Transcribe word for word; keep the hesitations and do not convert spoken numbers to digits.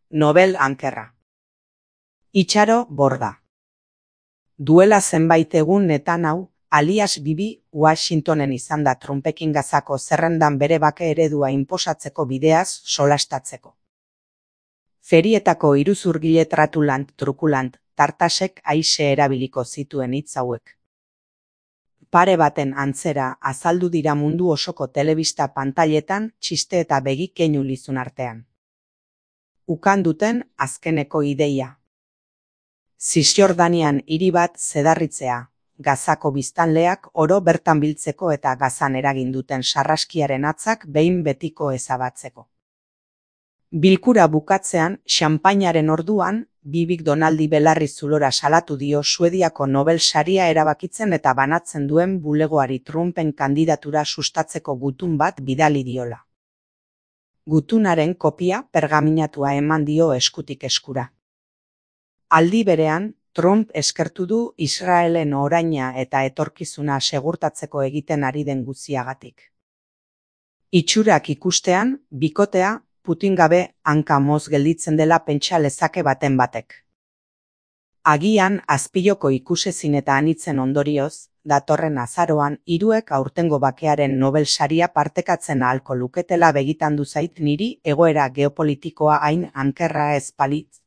Nobel ankerra. Itxaro Borda. Duela zenbait egun Netanyahu, alias Bibi, Washingtonen izan da Trumpekin Gazako zerrendan bere bake eredua inposatzeko bideaz solastatzeko. Ferietako iruzurgile tratulant, trukulant, tartasek aixe erabiliko zituen hitz hauek. Pare baten antzera azaldu dira mundu osoko telebista pantailetan txiste eta begi keinu lizun artean. Ukan duten azkeneko ideia. Zisjordanian hiri bat zedarritzea, Gazako biztanleak oro bertan biltzeko eta Gazan eragin duten sarraskiaren atzak behin betiko ezabatzeko. Bilkura bukatzean, xanpainaren orduan, Bibik Donaldi belarri zulora salatu dio Suediako Nobel saria erabakitzen eta banatzen duen bulegoari Trumpen kandidatura sustatzeko gutun bat bidali diola. Gutunaren kopia pergaminatua eman dio eskutik eskura. Aldi berean, Trump eskertu du Israelen oraina eta etorkizuna segurtatzeko egiten ari den guztiagatik. Itxurak ikustean, bikotea, Putin gabe hanka moz gelditzen dela pentsa lezake baten batek. Agian azpiloko ikusezin eta anitzen ondorioz, datorren azaroan hiruek aurtengo bakearen Nobel saria partekatzen ahalko luketela begitandu zait niri egoera geopolitikoa hain ankerra ez balitz.